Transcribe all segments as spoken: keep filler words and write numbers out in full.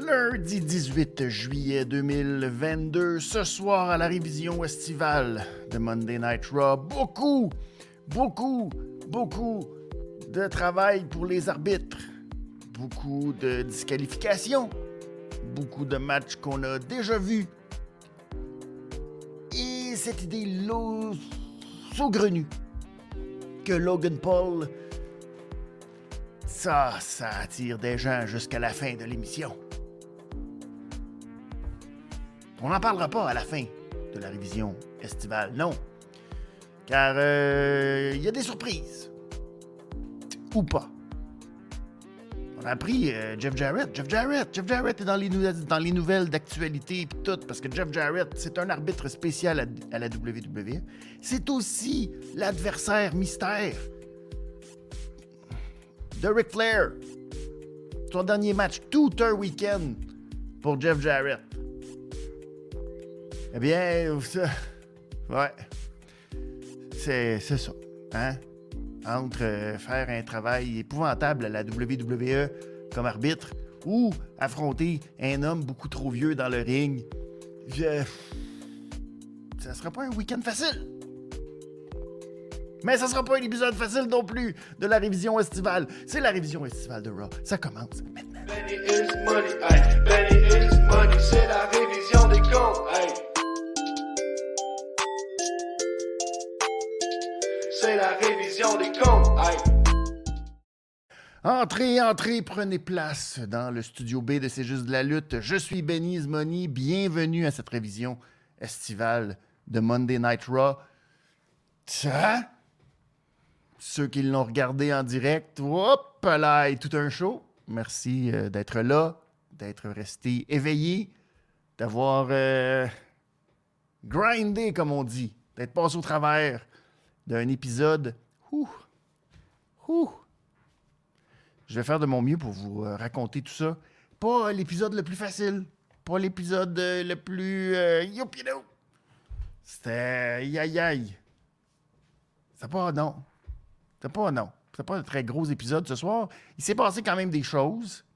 Lundi dix-huit juillet deux mille vingt-deux, ce soir à la révision estivale de Monday Night Raw, beaucoup, beaucoup, beaucoup de travail pour les arbitres, beaucoup de disqualifications, beaucoup de matchs qu'on a déjà vus. Et cette idée lo- saugrenue que Logan Paul, ça, ça attire des gens jusqu'à la fin de l'émission. On n'en parlera pas à la fin de la révision estivale, non. Car il euh, y a des surprises. Ou pas. On a appris euh, Jeff Jarrett. Jeff Jarrett. Jeff Jarrett est dans les, nou- dans les nouvelles d'actualité et tout, parce que Jeff Jarrett, c'est un arbitre spécial à, à la W W E. C'est aussi l'adversaire mystère de Ric Flair. Son dernier match, tout un week-end pour Jeff Jarrett. Eh bien, ça, ouais, c'est, c'est ça, hein? Entre euh, faire un travail épouvantable à la W W E comme arbitre ou affronter un homme beaucoup trop vieux dans le ring, je... ça sera pas un week-end facile. Mais ça sera pas un épisode facile non plus de la révision estivale. C'est la révision estivale de Raw. Ça commence maintenant. Benny is money, aye. Benny is money, c'est la révision des comptes, aye. C'est la révision des comptes, aïe. Entrez, entrez, prenez place dans le studio B de C'est juste de la lutte. Je suis Benny Money. Bienvenue à cette révision estivale de Monday Night Raw. Ça, ceux qui l'ont regardé en direct, hop là, tout un show. Merci euh, d'être là, d'être resté éveillé, d'avoir euh, grindé, comme on dit, d'être passé au travers d'un épisode. Ouh, ouh. Je vais faire de mon mieux pour vous euh, raconter tout ça. Pas l'épisode le plus facile. Pas l'épisode euh, le plus... Euh, youpido. C'était... Aïe, aïe. C'était pas... Non. C'était pas... Non. C'était pas un très gros épisode ce soir. Il s'est passé quand même des choses.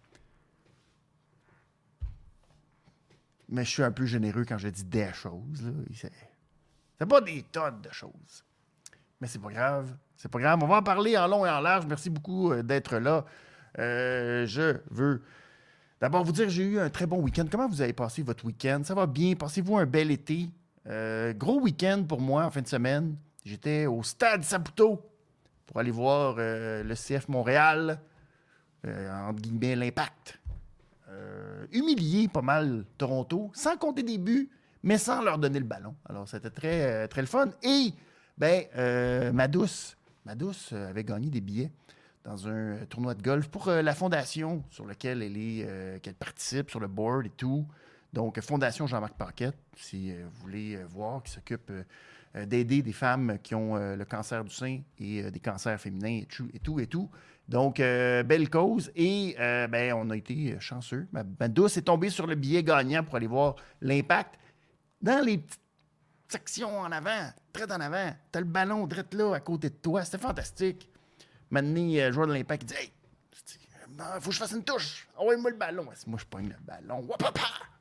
Mais je suis un peu généreux quand je dis des choses. Là. C'est... c'est pas des tonnes de choses. Mais c'est pas grave. C'est pas grave. On va en parler en long et en large. Merci beaucoup euh, d'être là. Euh, je veux d'abord vous dire que j'ai eu un très bon week-end. Comment vous avez passé votre week-end? Ça va bien? Passez-vous un bel été? Euh, gros week-end pour moi en fin de semaine. J'étais au Stade Saputo pour aller voir euh, le C F Montréal, euh, entre guillemets, l'Impact. Euh, humilier pas mal Toronto, sans compter des buts, mais sans leur donner le ballon. Alors, c'était très, euh, très le fun. Et Ben, euh, ma douce, ma douce euh, avait gagné des billets dans un euh, tournoi de golf pour euh, la fondation sur laquelle elle est, euh, qu'elle participe, sur le board et tout. Donc, Fondation Jean-Marc Paquette, si euh, vous voulez euh, voir, qui s'occupe euh, d'aider des femmes qui ont euh, le cancer du sein et euh, des cancers féminins et tout, et tout, et tout. Donc, euh, belle cause. Et, euh, ben, on a été chanceux. Ma, ma douce est tombée sur le billet gagnant pour aller voir l'Impact dans les petites section en avant, très en avant. T'as le ballon direct là, à côté de toi. C'était fantastique. Maintenant, le joueur de l'Impact il dit « Hey, il faut que je fasse une touche. Envoie-moi le ballon. » Moi, je pogne le ballon. Wapapa!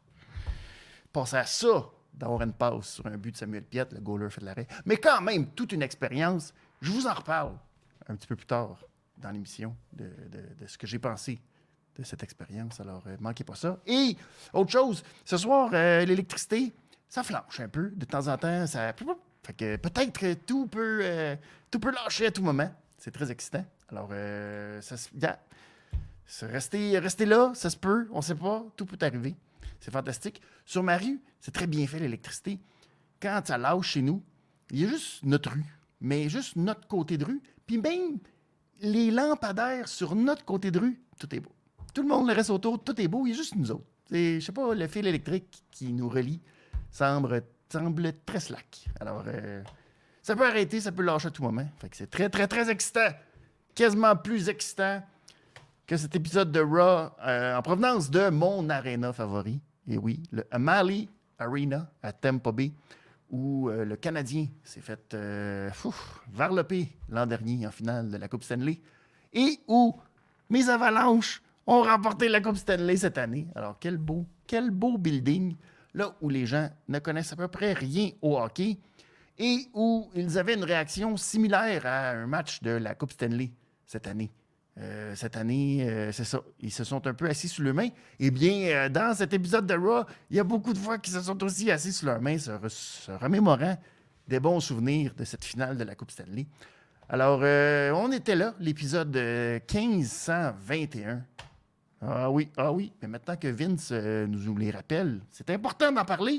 Passer à ça, d'avoir une passe sur un but de Samuel Piette, le goaler fait de l'arrêt. Mais quand même, toute une expérience. Je vous en reparle un petit peu plus tard dans l'émission de, de, de ce que j'ai pensé de cette expérience. Alors, euh, manquez pas ça. Et, autre chose, ce soir, euh, l'électricité, ça flanche un peu. De temps en temps, ça... Fait que peut-être que tout peut, euh, tout peut lâcher à tout moment. C'est très excitant. Alors, euh, ça se... Yeah. Restez, restez là, ça se peut. On ne sait pas. Tout peut arriver. C'est fantastique. Sur ma rue, c'est très bien fait, l'électricité. Quand ça lâche chez nous, il y a juste notre rue. Mais juste notre côté de rue. Puis même les lampadaires sur notre côté de rue, tout est beau. Tout le monde, le reste autour, tout est beau. Il y a juste nous autres. C'est, je sais pas, le fil électrique qui nous relie semble, semble très slack. Alors, euh, ça peut arrêter, ça peut lâcher à tout moment. Fait que c'est très, très, très excitant. Quasiment plus excitant que cet épisode de Raw euh, en provenance de mon aréna favori. Et oui, le Amalie Arena à Tampa Bay, où euh, le Canadien s'est fait euh, ouf, varloper l'an dernier en finale de la Coupe Stanley. Et où mes Avalanches ont remporté la Coupe Stanley cette année. Alors, quel beau, quel beau building, là où les gens ne connaissent à peu près rien au hockey et où ils avaient une réaction similaire à un match de la Coupe Stanley cette année. Euh, cette année, euh, c'est ça. Ils se sont un peu assis sous leurs mains. Eh bien, euh, dans cet épisode de Raw, il y a beaucoup de fois qu'ils se sont aussi assis sous leurs mains, se, re- se remémorant des bons souvenirs de cette finale de la Coupe Stanley. Alors, euh, on était là, l'épisode euh, quinze cent vingt et un. Ah oui, ah oui. Mais maintenant que Vince euh, nous les rappelle, c'est important d'en parler.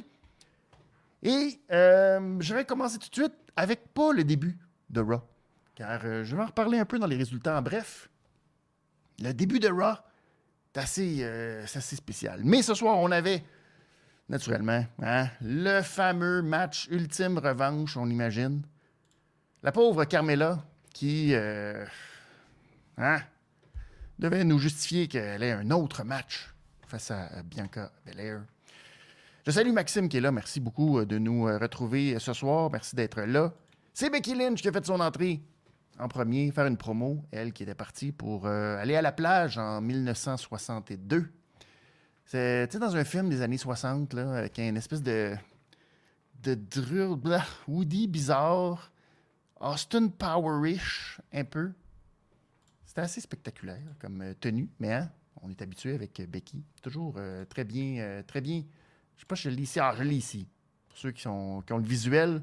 Et euh, je vais commencer tout de suite avec pas le début de Raw, car euh, je vais en reparler un peu dans les résultats en bref. Le début de Raw, c'est assez, euh, c'est assez spécial. Mais ce soir, on avait, naturellement, hein, le fameux match ultime revanche, on imagine. La pauvre Carmella qui euh, hein, devait nous justifier qu'elle ait un autre match face à Bianca Belair. Je salue Maxime qui est là. Merci beaucoup de nous retrouver ce soir. Merci d'être là. C'est Becky Lynch qui a fait son entrée en premier, faire une promo, elle qui était partie pour euh, aller à la plage en dix-neuf cent soixante-deux. C'est dans un film des années soixante, là, avec une espèce de, de drôle, blah, Woody bizarre, Austin Power-ish, un peu. C'était assez spectaculaire comme euh, tenue, mais hein, on est habitué avec euh, Becky. Toujours euh, très bien, euh, très bien. Je sais pas si je l'ai ici. Ah, je l'ai ici. Pour ceux qui, sont, qui ont le visuel.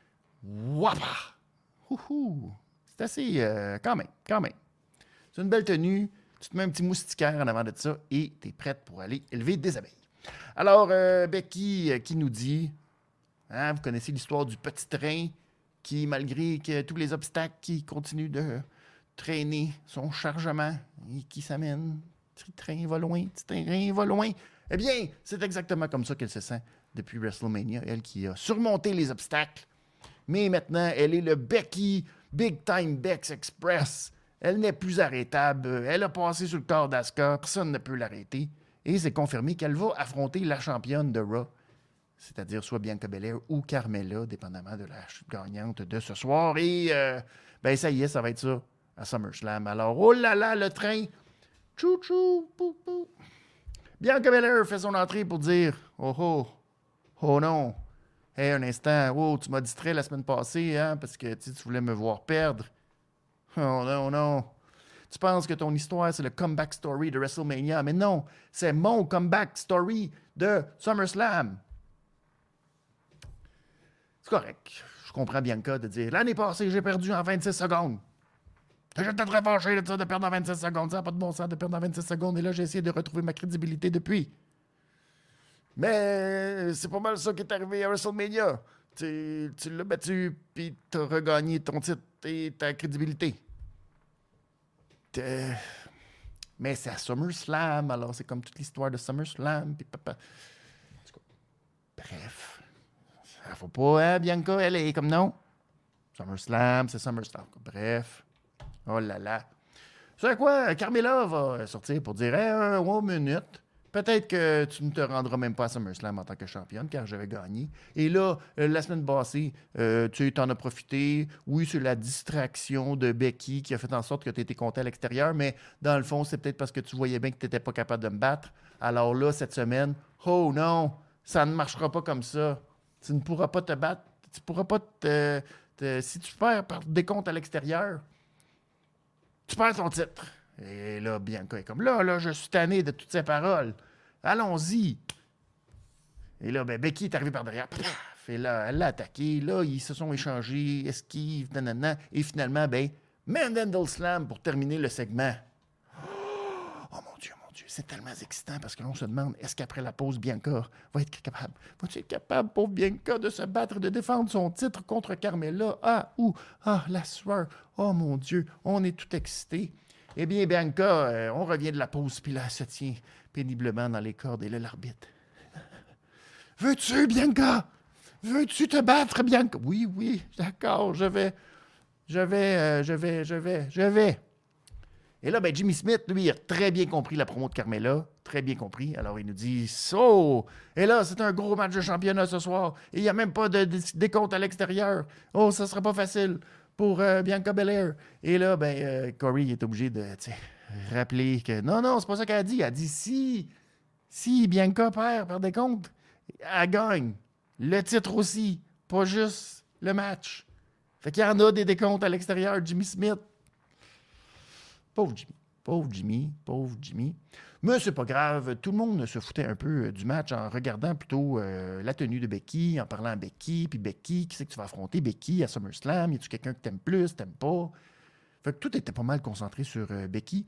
Wapa! Houhou! C'est assez... Euh, quand même, quand même. C'est une belle tenue. Tu te mets un petit moustiquaire en avant de ça et tu es prête pour aller élever des abeilles. Alors, euh, Becky euh, qui nous dit... Hein, vous connaissez l'histoire du petit train qui, malgré que tous les obstacles, qui continue de traîner son chargement et qui s'amène. Petit train va loin, petit train va loin. Eh bien, c'est exactement comme ça qu'elle se sent depuis WrestleMania. Elle qui a surmonté les obstacles. Mais maintenant, elle est le Becky Big Time Bex Express. Elle n'est plus arrêtable. Elle a passé sur le corps d'Asuka. Personne ne peut l'arrêter. Et c'est confirmé qu'elle va affronter la championne de Raw. C'est-à-dire soit Bianca Belair ou Carmella, dépendamment de la gagnante de ce soir. Et euh, ben ça y est, ça va être ça à SummerSlam. Alors, oh là là, le train. Chou chou, pou pou. Bianca Belair fait son entrée pour dire « Oh oh, oh non, hey, un instant, oh, tu m'as distrait la semaine passée, hein, parce que tu voulais me voir perdre. Oh non, non. Tu penses que ton histoire, c'est le comeback story de WrestleMania, mais non, c'est mon comeback story de SummerSlam. » C'est correct. Je comprends Bianca de dire « L'année passée, j'ai perdu en vingt-six secondes. » J'étais très fâché de ça, de perdre en vingt-six secondes. Ça n'a pas de bon sens de perdre en vingt-six secondes. Et là, j'ai essayé de retrouver ma crédibilité depuis. Mais c'est pas mal ça qui est arrivé à WrestleMania. Tu, tu l'as battu, puis tu as regagné ton titre et ta crédibilité. T'es... Mais c'est à SummerSlam, alors c'est comme toute l'histoire de SummerSlam. Puis papa... Bref. Ça faut pas, hein, Bianca? Elle est comme non. SummerSlam, c'est SummerSlam. Bref. Oh là là. C'est quoi? Carmella va sortir pour dire hey, un, one minute. Peut-être que tu ne te rendras même pas à SummerSlam en tant que championne, car j'avais gagné. Et là, euh, la semaine passée, euh, tu en as profité. Oui, c'est la distraction de Becky qui a fait en sorte que tu étais compté à l'extérieur, mais dans le fond, c'est peut-être parce que tu voyais bien que tu n'étais pas capable de me battre. Alors là, cette semaine, oh non, ça ne marchera pas comme ça. Tu ne pourras pas te battre. Tu ne pourras pas te, te... Si tu perds par décompte à l'extérieur, tu perds ton titre. Et là, Bianca est comme, là, là, je suis tanné de toutes ces paroles. Allons-y. Et là, ben, Becky est arrivée par derrière. Paf! Et là, elle l'a attaqué. Là, ils se sont échangés, esquive, nanana. Et finalement, ben, Mandel Slam pour terminer le segment. Oh mon Dieu, mon Dieu, c'est tellement excitant parce que l'on se demande, est-ce qu'après la pause, Bianca va être capable, va-t-elle être capable, pauvre Bianca, de se battre, de défendre son titre contre Carmella? Ah, ou, ah, la sueur. Oh mon Dieu, on est tout excités. Eh bien, Bianca, euh, on revient de la pause, puis là, elle se tient péniblement dans les cordes, et là, l'arbitre. Veux-tu, Bianca? Veux-tu te battre, Bianca? Oui, oui, d'accord, je vais, je vais, euh, je vais, je vais, je vais. Et là, ben, Jimmy Smith, lui, il a très bien compris la promo de Carmella, très bien compris. Alors, il nous dit, oh, et là, c'est un gros match de championnat ce soir, et il n'y a même pas de, de décompte à l'extérieur. Oh, ça sera pas facile pour euh, Bianca Belair. Et là, ben, euh, Corey est obligé de rappeler que non, non, c'est pas ça qu'elle a dit. Elle a dit si, si Bianca perd par décompte, elle gagne. Le titre aussi, pas juste le match. Fait qu'il y en a des décomptes à l'extérieur. Jimmy Smith. Pauvre Jimmy. Pauvre Jimmy. Pauvre Jimmy. Mais c'est pas grave. Tout le monde se foutait un peu du match en regardant plutôt euh, la tenue de Becky, en parlant à Becky. Puis Becky, qui c'est que tu vas affronter Becky à SummerSlam? Y a-tu quelqu'un que t'aimes plus, t'aimes pas? Fait que tout était pas mal concentré sur euh, Becky.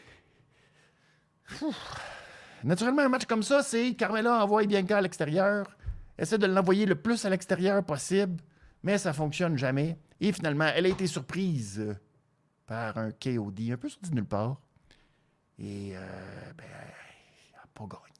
Ouf. Naturellement, un match comme ça, c'est Carmella envoie Bianca à l'extérieur, essaie de l'envoyer le plus à l'extérieur possible, mais ça fonctionne jamais. Et finalement, elle a été surprise euh, par un K O D, un peu sorti de nulle part. Et, euh, ben, elle n'a pas gagné.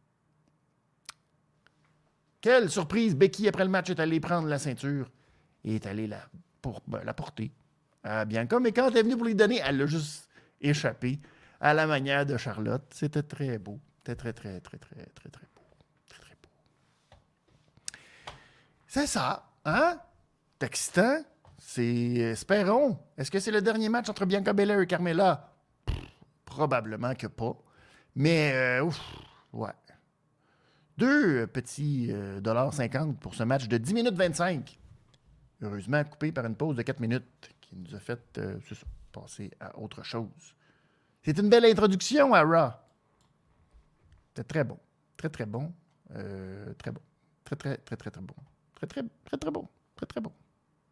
Quelle surprise! Becky, après le match, est allée prendre la ceinture et est allée la, pour, ben, la porter à Bianca. Mais quand elle est venue pour lui donner, elle l'a juste échappé à la manière de Charlotte. C'était très beau. C'était très, très, très, très, très, très beau. Très, très beau. C'est ça, hein? C'est excitant. C'est... Espérons. Est-ce que c'est le dernier match entre Bianca Belair et Carmella? Probablement que pas. Mais, euh, ouf, ouais. Deux petits euh, dollars cinquante pour ce match de dix minutes vingt-cinq. Heureusement, coupé par une pause de quatre minutes qui nous a fait euh, c'est ça, passer à autre chose. C'est une belle introduction à Raw. C'était très bon. Très, très bon. Euh, très bon. Très, très, très, très, très bon. Très, très, très, très bon. Très, très bon.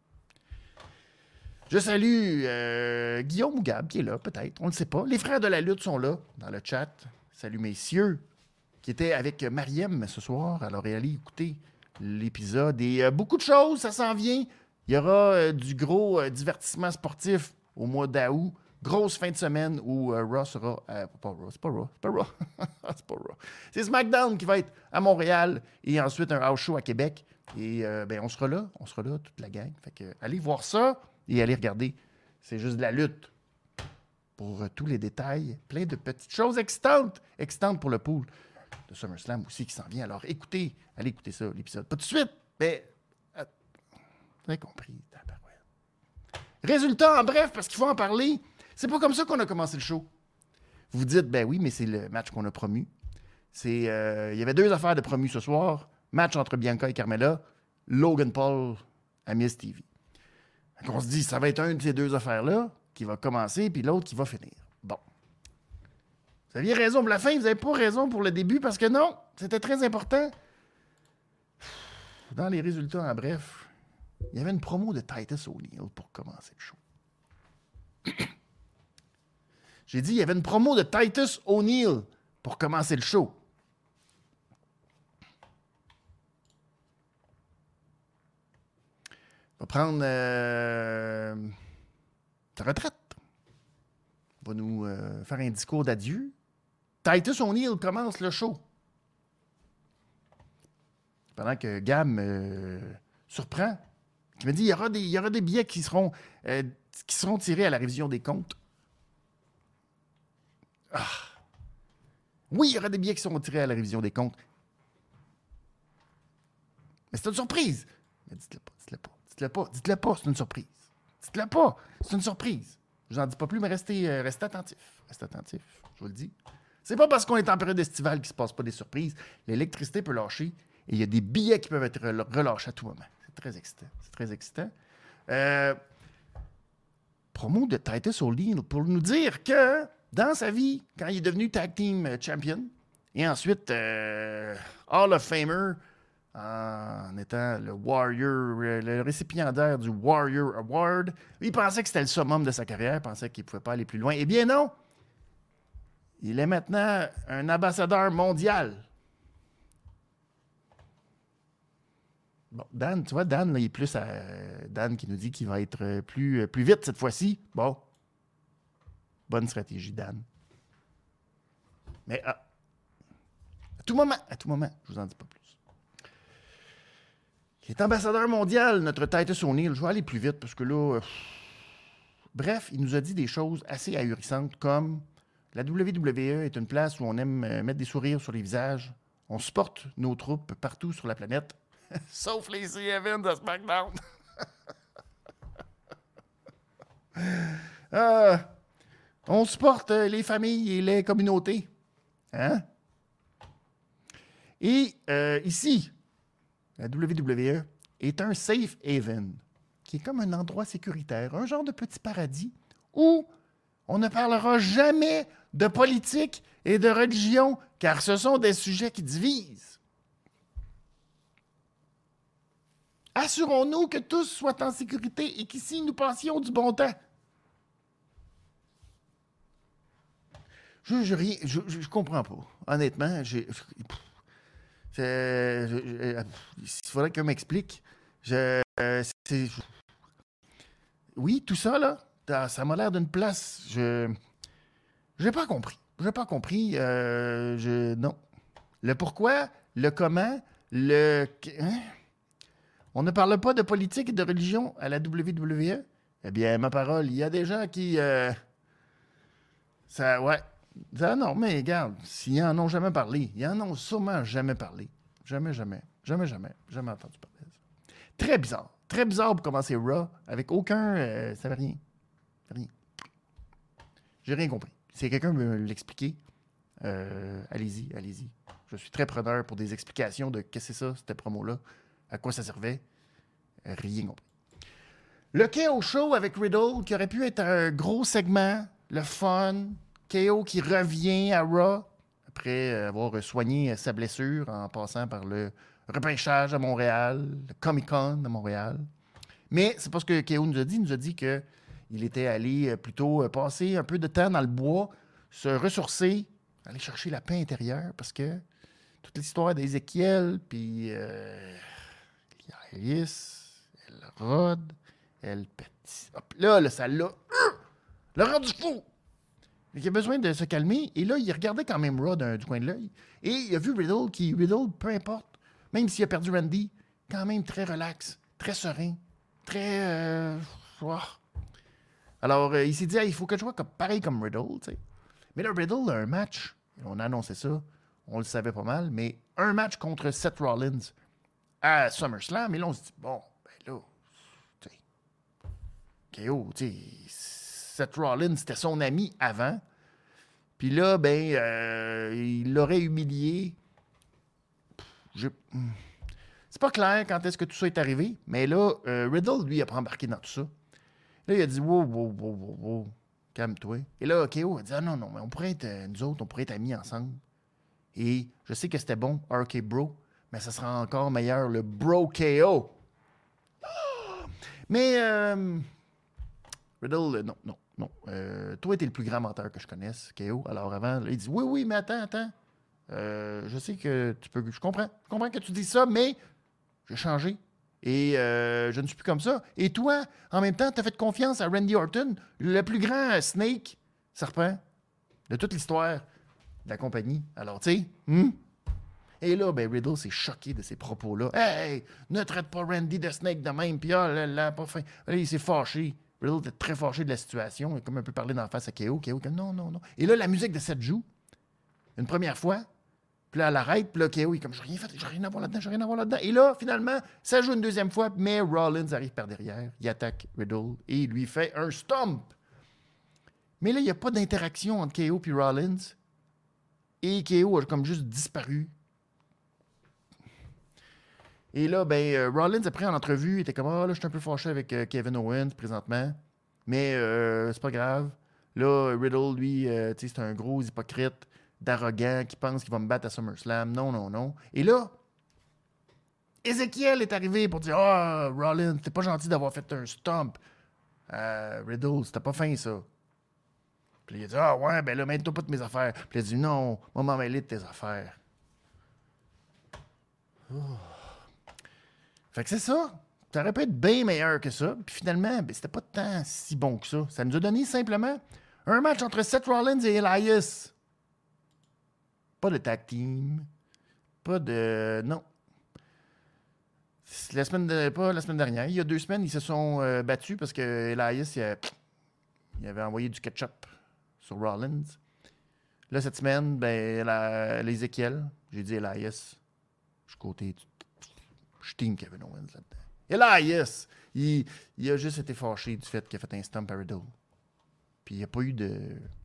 Je salue euh, Guillaume ou Gab qui est là, peut-être. On ne le sait pas. Les frères de la lutte sont là, dans le chat. Salut, messieurs, qui étaient avec Mariem ce soir. Alors, allez écouter l'épisode. Et euh, beaucoup de choses, ça s'en vient. Il y aura euh, du gros euh, divertissement sportif au mois d'août. Grosse fin de semaine où euh, Raw sera... Euh, pas Raw, c'est pas Raw, c'est pas Raw. c'est pas Raw. C'est SmackDown qui va être à Montréal et ensuite un house show à Québec. Et euh, ben, on sera là, on sera là, toute la gang. Fait que allez voir ça et allez regarder. C'est juste de la lutte. Pour euh, tous les détails, plein de petites choses excitantes. Excitantes pour le pool de SummerSlam aussi qui s'en vient. Alors écoutez, allez écouter ça, l'épisode. Pas tout de suite, mais... Euh, vous avez compris. Résultat, en bref, parce qu'il faut en parler... C'est pas comme ça qu'on a commencé le show. Vous vous dites, ben oui, mais c'est le match qu'on a promu. C'est, euh, il y avait deux affaires de promu ce soir. Match entre Bianca et Carmella. Logan Paul à Miz T V. Donc on se dit, ça va être un de ces deux affaires-là qui va commencer, puis l'autre qui va finir. Bon. Vous aviez raison pour la fin, vous n'avez pas raison pour le début, parce que non, c'était très important. Dans les résultats, en bref, il y avait une promo de Titus O'Neil pour commencer le show. J'ai dit, il y avait une promo de Titus O'Neil pour commencer le show. Il va prendre euh, sa retraite. Il va nous euh, faire un discours d'adieu. Titus O'Neil commence le show. Pendant que Gab me surprend. Il me dit, il y aura des, il y aura des billets qui seront, euh, qui seront tirés à la révision des comptes. Ah. Oui, il y aura des billets qui seront tirés à la révision des comptes. Mais c'est une surprise. Mais dites-le pas, dites-le pas, dites-le pas, dites-le pas, c'est une surprise. Dites-le pas, c'est une surprise. Je n'en dis pas plus, mais restez, euh, restez attentifs. Restez attentifs, je vous le dis. C'est pas parce qu'on est en période estivale qu'il ne se passe pas des surprises. L'électricité peut lâcher et il y a des billets qui peuvent être relâchés à tout moment. C'est très excitant. C'est très excitant. Euh, promo de Titus O'Neil pour nous dire que dans sa vie, quand il est devenu Tag Team Champion, et ensuite euh, Hall of Famer, en étant le Warrior, le récipiendaire du Warrior Award, il pensait que c'était le summum de sa carrière, il pensait qu'il ne pouvait pas aller plus loin. Eh bien non! Il est maintenant un ambassadeur mondial. Bon, Dan, tu vois, Dan, là, il est plus à Dan qui nous dit qu'il va être plus, plus vite cette fois-ci. Bon. Bonne stratégie, Dan. Mais ah, à tout moment, à tout moment, je vous en dis pas plus. Il est ambassadeur mondial, notre Titus O'Neil. Je vais aller plus vite parce que là... Euh, bref, il nous a dit des choses assez ahurissantes comme la W W E est une place où on aime mettre des sourires sur les visages. On supporte nos troupes partout sur la planète. Sauf les C Evans de SmackDown. euh, On supporte euh, les familles et les communautés. Hein? Et euh, ici, la W W E est un safe haven, qui est comme un endroit sécuritaire, un genre de petit paradis où on ne parlera jamais de politique et de religion, car ce sont des sujets qui divisent. Assurons-nous que tous soient en sécurité et qu'ici nous passions du bon temps. Je je, rien- je, je- je comprends pas. Honnêtement, j'ai. c'est- je- je- il faudrait qu'elle m'explique. Je, euh, c'est- oui, tout ça, là, ça ça m'a l'air d'une place. Je j'ai pas compris. J'ai pas compris. euh, je, non. Le pourquoi, le comment, le. Hein? On ne parle pas de politique et de religion à la W W E? Eh bien, ma parole, il y a des gens qui. euh, ça, ouais. Ça, non, mais regarde, s'ils en ont jamais parlé, ils en ont sûrement jamais parlé. Jamais, jamais. Jamais, jamais. Jamais entendu parler de ça. Très bizarre. Très bizarre pour commencer Raw, avec aucun. Euh, ça veut rien. Rien. J'ai rien compris. Si quelqu'un veut me l'expliquer, euh, allez-y, allez-y. Je suis très preneur pour des explications de qu'est-ce que c'est ça, cette promo-là, à quoi ça servait. Euh, rien compris. Le K O Show avec Riddle, qui aurait pu être un gros segment, le fun. K O qui revient à Raw après avoir soigné sa blessure en passant par le repêchage à Montréal, le Comic-Con à Montréal. Mais c'est pas ce que K O nous a dit. Il nous a dit qu'il était allé plutôt passer un peu de temps dans le bois, se ressourcer, aller chercher la paix intérieure parce que toute l'histoire d'Ézéchiel, puis euh, Elias, Elrod, El Petit. Hop, là, là, ça l'a. Euh, l'a rendu fou! Il a besoin de se calmer. Et là, il regardait quand même Raw d'un- du coin de l'œil. Et il a vu Riddle qui, Riddle, peu importe, même s'il a perdu Randy, quand même très relax, très serein, très. Euh, oh. Alors, euh, il s'est dit, ah, il faut que je sois comme, pareil comme Riddle, tu sais. Mais là, Riddle a un match. On a annoncé ça. On le savait pas mal. Mais un match contre Seth Rollins à SummerSlam. Et là, on se dit, bon, ben là, tu sais, K O, tu sais, Seth Rollins, c'était son ami avant. Puis là, ben, euh, il l'aurait humilié. Je... C'est pas clair quand est-ce que tout ça est arrivé, mais là, euh, Riddle, lui, a pas embarqué dans tout ça. Là, il a dit, wow, wow, wow, wow, wow, calme-toi. Et là, K O a dit, ah non, non, mais on pourrait être, euh, nous autres, on pourrait être amis ensemble. Et je sais que c'était bon, R K Bro, mais ça sera encore meilleur, le Bro K O. Mais, euh, Riddle, euh, non, non, non. Euh, toi, t'es le plus grand menteur que je connaisse, K O. Alors avant, là, il dit, oui, oui, mais attends, attends. Euh, je sais que tu peux. Je comprends. Je comprends que tu dis ça, mais j'ai changé. Et euh, je ne suis plus comme ça. Et toi, en même temps, tu as fait confiance à Randy Orton, le plus grand snake, serpent, de toute l'histoire de la compagnie. Alors, tu sais, hmm? Et là, ben, Riddle s'est choqué de ces propos-là. Hey, ne traite pas Randy de snake de même. Puis, ah là là, pas fin. Là, il s'est fâché. Riddle était très fâché de la situation. Il a comme un peu parlé d'en face à K O. K O, non, non, non. Et là, la musique de Seth joue. Une première fois. Puis là, elle arrête, puis là, K O, il est comme, j'ai rien fait, j'ai rien à voir là-dedans, j'ai rien à voir là-dedans. Et là, finalement, ça joue une deuxième fois, mais Rollins arrive par derrière, il attaque Riddle et il lui fait un stomp. Mais là, il n'y a pas d'interaction entre K O et Rollins. Et K O a comme juste disparu. Et là, ben, euh, Rollins, après, en entrevue, il était comme, ah, là, je suis un peu fâché avec euh, Kevin Owens présentement. Mais euh, c'est pas grave. Là, Riddle, lui, euh, tu sais, c'est un gros hypocrite, d'arrogant, qui pense qu'il va me battre à SummerSlam. Non, non, non. Et là, Ézéchiel est arrivé pour dire, ah, oh, Rollins, t'es pas gentil d'avoir fait un stomp. Euh, Riddle, c'était pas fin, ça. Puis il a dit, ah, ouais, ben là, mets-toi pas de mes affaires. Puis il a dit, non, moi, m'en mêler de tes affaires. Oh. Fait que c'est ça. Ça aurait pu être bien meilleur que ça. Puis finalement, ben, c'était pas tant si bon que ça. Ça nous a donné simplement un match entre Seth Rollins et Elias. Pas de tag team. Pas de... Non. La semaine de... Pas la semaine dernière. Il y a deux semaines, ils se sont euh, battus parce que Elias, il, a... il avait envoyé du ketchup sur Rollins. Là, cette semaine, ben, la... l'Ézéchiel, j'ai dit Elias. Je suis côté... Je team Kevin Owens là-dedans. Elias, il... il a juste été fâché du fait qu'il a fait un stomp à Riddle. Puis il n'y a pas eu de...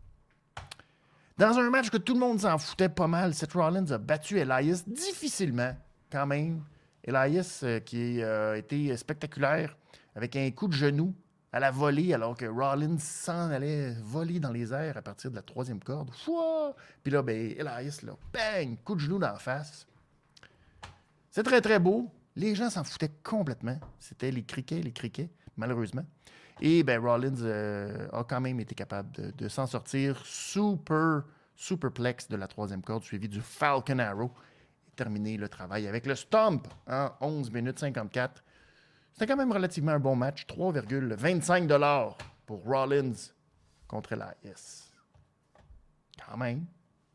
Dans un match que tout le monde s'en foutait pas mal, Seth Rollins a battu Elias difficilement, quand même. Elias euh, qui a euh, été spectaculaire avec un coup de genou à la volée, alors que Rollins s'en allait voler dans les airs à partir de la troisième corde. Fouah! Puis là, ben, Elias, là, bang! Coup de genou dans la face. C'est très, très beau. Les gens s'en foutaient complètement. C'était les criquets, les criquets, malheureusement. Et ben, Rollins euh, a quand même été capable de, de s'en sortir. Super, superplex de la troisième corde, suivi du Falcon Arrow. Et terminé le travail avec le Stomp en onze minutes cinquante-quatre. C'était quand même relativement un bon match. trois virgule vingt-cinq dollars pour Rollins contre Elias. Quand même.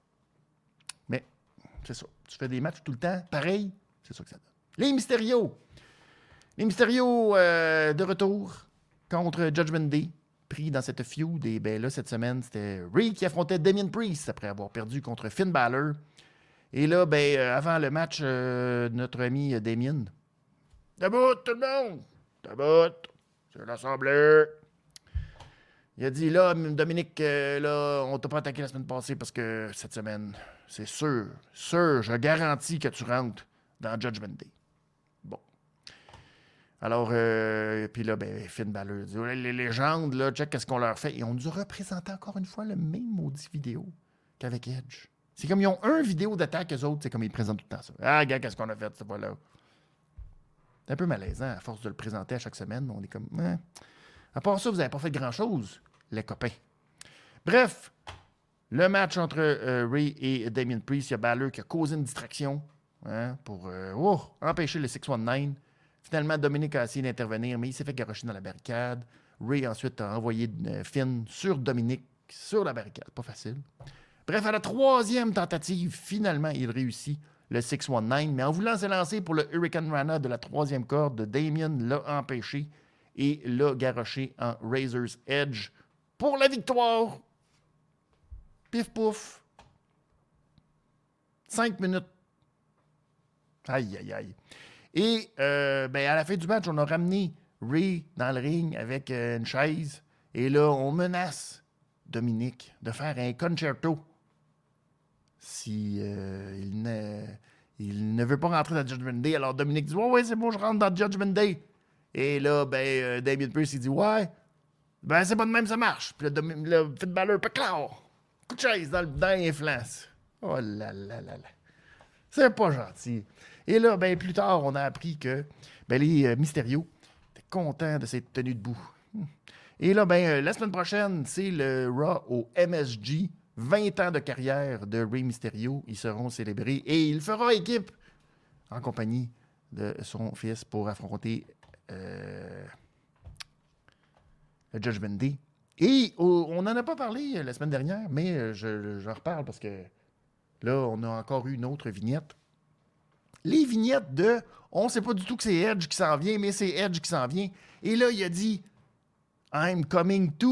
Mais c'est ça. Tu fais des matchs tout le temps, pareil, c'est ça que ça donne. Les Mysterio. Les Mysterio euh, de retour contre Judgment Day, pris dans cette feud. Et bien là, cette semaine, c'était Rey qui affrontait Damien Priest après avoir perdu contre Finn Balor. Et là, ben, euh, avant le match, euh, notre ami euh, Damien. Debout, tout le monde! Debout! C'est l'Assemblée! Il a dit, là, Dominique, euh, là, on t'a pas attaqué la semaine passée parce que cette semaine, c'est sûr, sûr, je garantis que tu rentres dans Judgment Day. Bon. Alors, euh, puis là, ben, Finn Balor dit, les légendes, là, check qu'est-ce qu'on leur fait. Et on nous a représenté encore une fois le même maudit vidéo qu'avec Edge. C'est comme ils ont un vidéo d'attaque, eux autres, c'est comme ils présentent tout le temps ça. Ah, gars, qu'est-ce qu'on a fait, cette fois-là? C'est un peu malaisant, à force de le présenter à chaque semaine. On est comme, hein? À part ça, vous n'avez pas fait grand-chose, les copains. Bref, le match entre euh, Rey et Damien Priest, il y a Balor qui a causé une distraction hein, pour euh, oh, empêcher le six cent dix-neuf. Finalement, Dominic a essayé d'intervenir, mais il s'est fait garrocher dans la barricade. Rey ensuite a envoyé euh, Finn sur Dominic, sur la barricade. Pas facile. Bref, à la troisième tentative, finalement, il réussit le six cent dix-neuf, mais en voulant se lancer pour le Hurricane Rana de la troisième corde, Damien l'a empêché et l'a garroché en Razor's Edge pour la victoire. Pif pouf. Cinq minutes. Aïe, aïe, aïe. Et euh, ben, à la fin du match, on a ramené Rey dans le ring avec euh, une chaise. Et là, on menace Dominic de faire un concerto si euh, il, ne, il ne veut pas rentrer dans Judgment Day. Alors Dominic dit « Ouais, ouais, c'est bon, je rentre dans Judgment Day. » Et là, ben, euh, Damien Priest, il dit « Ouais, ben, c'est pas de même, ça marche. » Puis là, le Finn Balor, paclard, coup de chaise dans, le, dans les flancs. Oh là là là là. C'est pas gentil. Et là, ben, plus tard, on a appris que ben, les euh, Mysterio étaient contents de s'être tenus debout. Et là, ben, euh, la semaine prochaine, c'est le Raw au M S G. vingt ans de carrière de Rey Mysterio. Ils seront célébrés et il fera équipe en compagnie de son fils pour affronter euh, le Judgment Day. Et oh, on n'en a pas parlé la semaine dernière, mais je, j'en reparle parce que là, on a encore eu une autre vignette. Les vignettes de « On ne sait pas du tout que c'est Edge qui s'en vient, mais c'est Edge qui s'en vient. » Et là, il a dit « I'm coming to. »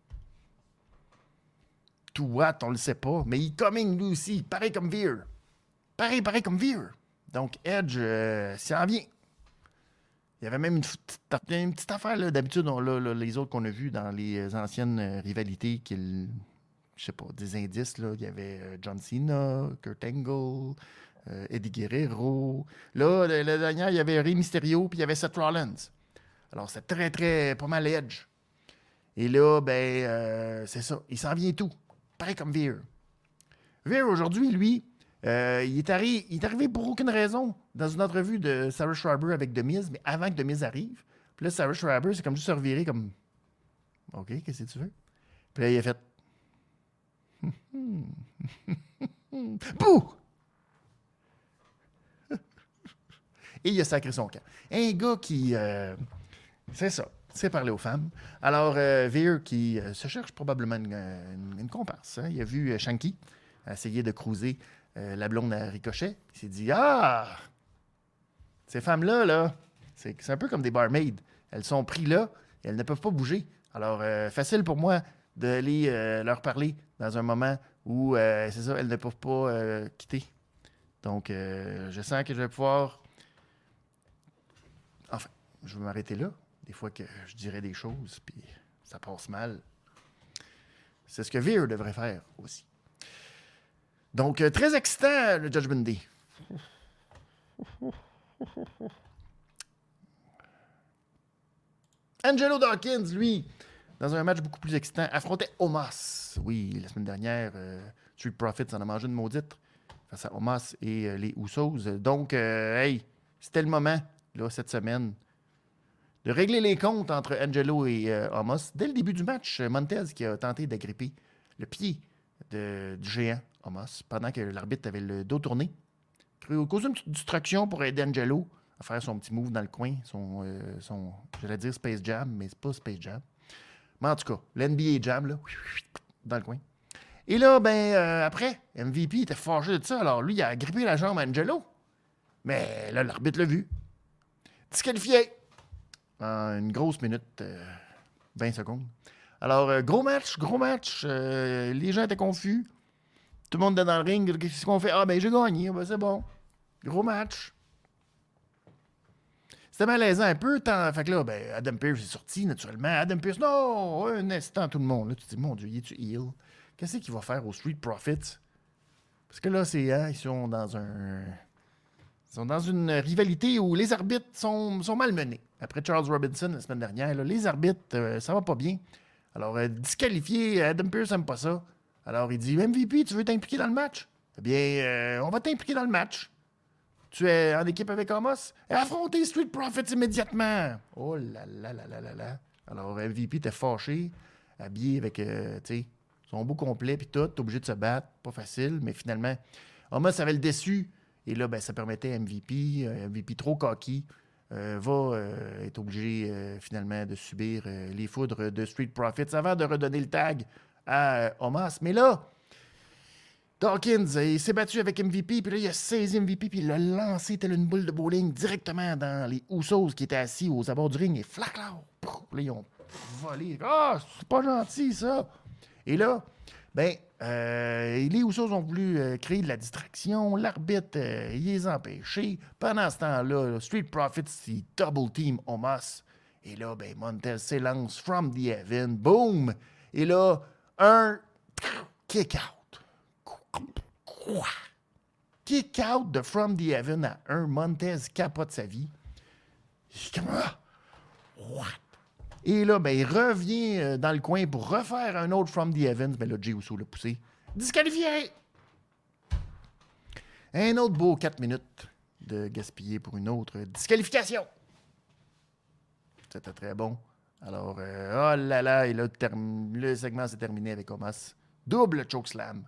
To what, on le sait pas, mais il coming lui aussi, pareil comme Veer. Pareil, pareil comme Veer. Donc, Edge euh, s'en vient. Il y avait même une, petite, une petite affaire, là, d'habitude, on, là, là, les autres qu'on a vus dans les anciennes euh, rivalités, qu'il, je sais pas, des indices, là, il y avait euh, John Cena, Kurt Angle, euh, Eddie Guerrero. Là, la, la dernière, il y avait Rey Mysterio, puis il y avait Seth Rollins. Alors, c'est très, très, pas mal Edge. Et là, ben, euh, c'est ça, il s'en vient tout. Pareil comme Veer. Veer, aujourd'hui, lui, euh, il, est arri- il est arrivé pour aucune raison dans une entrevue de Sarah Schreiber avec The Miz, mais avant que The Miz arrive. Puis là, Sarah Schreiber, c'est comme juste se revirer comme « OK, qu'est-ce que tu veux? » Puis là, il a fait « Bouh! » Et il a sacré son camp. Un gars qui... Euh, c'est ça. C'est parler aux femmes. Alors, euh, Veer, qui euh, se cherche probablement une, une, une comparse. Hein? Il a vu euh, Shanky essayer de cruiser euh, la blonde à Ricochet. Il s'est dit « Ah! Ces femmes-là, là, c'est, c'est un peu comme des barmaids. Elles sont prises là et elles ne peuvent pas bouger. Alors, euh, facile pour moi d'aller euh, leur parler dans un moment où, euh, c'est ça, elles ne peuvent pas euh, quitter. Donc, euh, je sens que je vais pouvoir... Enfin, je vais m'arrêter là. Des fois que je dirais des choses, puis ça passe mal. C'est ce que Veer devrait faire aussi. Donc, euh, très excitant, le Judgment Day. Angelo Dawkins, lui, dans un match beaucoup plus excitant, affrontait Omos. Oui, la semaine dernière, euh, Street Profits en a mangé une maudite face à Omos et euh, les Usos. Donc, euh, hey, c'était le moment, là, cette semaine, de régler les comptes entre Angelo et euh, Omos. Dès le début du match, Montez qui a tenté d'agripper le pied de, du géant Omos pendant que l'arbitre avait le dos tourné. Causé une petite distraction pour aider Angelo à faire son petit move dans le coin, son, euh, son j'allais dire Space Jam, mais c'est pas Space Jam. Mais en tout cas, l'N B A Jam, là, dans le coin. Et là, ben, euh, après, M V P était fâché de ça, alors lui, il a agrippé la jambe à Angelo. Mais là, l'arbitre l'a vu. Disqualifié en une grosse minute, euh, vingt secondes. Alors, euh, gros match, gros match. Euh, les gens étaient confus. Tout le monde était dans le ring. Qu'est-ce qu'on fait? Ah, ben, j'ai gagné. Ben, c'est bon. Gros match. C'était malaisant un peu. Tant... Fait que là, ben, Adam Pearce est sorti, naturellement. Adam Pearce, non! Un instant, tout le monde. Là, tu te dis, mon Dieu, il est-tu heel? Qu'est-ce qu'il va faire aux Street Profits? Parce que là, c'est, hein, ils sont dans un... Ils sont dans une rivalité où les arbitres sont, sont malmenés. Après Charles Robinson, la semaine dernière, là, les arbitres, euh, ça va pas bien. Alors, euh, disqualifié, Adam Pearce n'aime pas ça. Alors, il dit, M V P, tu veux t'impliquer dans le match? Eh bien, euh, on va t'impliquer dans le match. Tu es en équipe avec Omos? Et affronter Street Profits immédiatement. Oh là là là là là là. Alors, M V P était fâché, habillé avec, euh, tu sais, son beau complet, puis tout, t'es obligé de se battre. Pas facile, mais finalement, Omos avait le déçu. Et là, ben, ça permettait à M V P, euh, M V P trop cocky, euh, va euh, être obligé euh, finalement de subir euh, les foudres de Street Profits avant de redonner le tag à euh, Omos. Mais là, Dawkins, il s'est battu avec M V P, puis là, il a saisi M V P, puis il l'a lancé telle une boule de bowling directement dans les Usos qui étaient assis aux abords du ring. Et flac là, là, ils ont volé. Ah, c'est pas gentil, ça! Et là, ben, euh, les Usos ont voulu euh, créer de la distraction. L'arbitre, euh, il les a empêchés. Pendant ce temps-là, là, Street Profits, il double team Omos. Et là, ben, Montez s'élance from the heaven. Boom! Et là, un kick out. Quoi? Kick out de from the heaven à un. Montez capote sa vie. Comment? What? Et là, ben, il revient euh, dans le coin pour refaire un autre From the Heavens. Ben là, Jey Uso l'a poussé. Disqualifié! Un autre beau quatre minutes de gaspiller pour une autre disqualification. C'était très bon. Alors, euh, oh là là, et là, term- le segment s'est terminé avec Omos. Double chokeslam.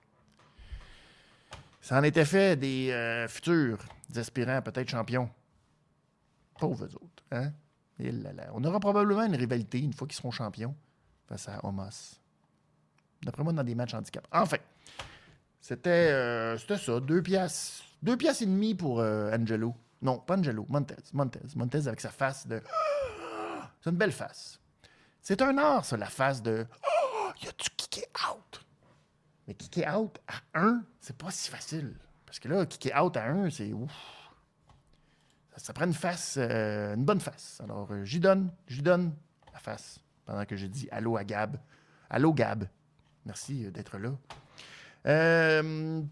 Ça en était fait des euh, futurs des aspirants peut-être champions. Pauvres autres, hein? Et là là. On aura probablement une rivalité une fois qu'ils seront champions face à Omos. D'après moi, dans des matchs handicap. Enfin, c'était, euh, c'était ça. Deux piastres. Deux piastres et demi pour euh, Angelo. Non, pas Angelo. Montez. Montez. Montez avec sa face de... C'est une belle face. C'est un art, ça, la face de... Oh, il a-tu kické out? Mais kicker out à un, c'est pas si facile. Parce que là, kicker out à un, c'est... Ouf. Ça, ça prend une face, euh, une bonne face. Alors, euh, j'y donne, j'y donne la face. Pendant que je dis allô à Gab. Allô, Gab. Merci euh, d'être là. Euh,